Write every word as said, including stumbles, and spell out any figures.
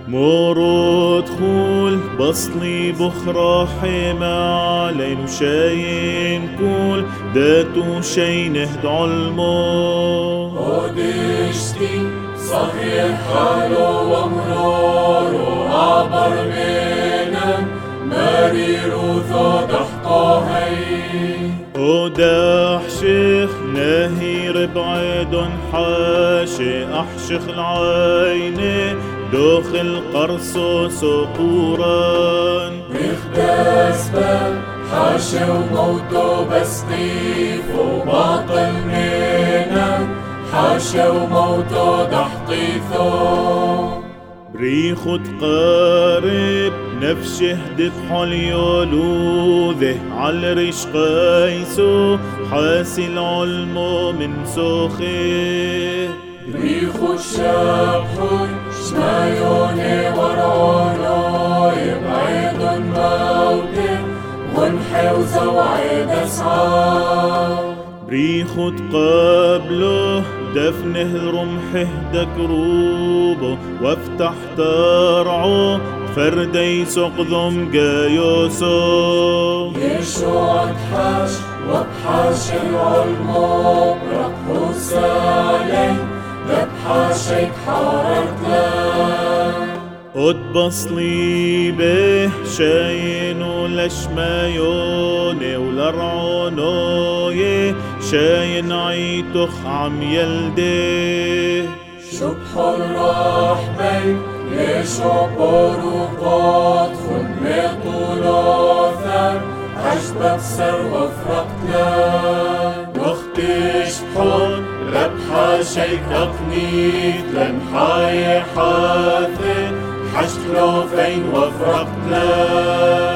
مورو دخول بصلي بخرى حما علين وشاين كول داتو شين اهد علمو قدشتي صحيح حلو ومرور عبر بينا مرير ثضح طاهي ودحشخ نهير بعيد حاشي أحشخ العين داخل قرص سقورا بخداس بال حاشي وموتو بسقيف وباطل منا حاشي وموتو دحطيثو بريخو تقارب نفشه دف حليولوذه على ريش قيسو حاسي العلمو من سوخه بريخو الشبحوي شمايوني ورعونو يبعيد موته ونحي وزوعيد اسعار بريخو تقابله دفنه الرمح دكروبه وافتح ترعو فردي سقذم جايوسو يشوع تحاش وبحاش العلمو برقه سالي دبحاشك حارتلان قد بصلي به شاين لشمايوني ولرعونوي شاين عيتخ عم يلدي شبح الرحمن يشوع بروقات خنمي طولوثا عجبك سر وفرقتلان واختش بحون ربحا شيك أقنيت لنحاي حاثي حشت لو فين وفرقتلان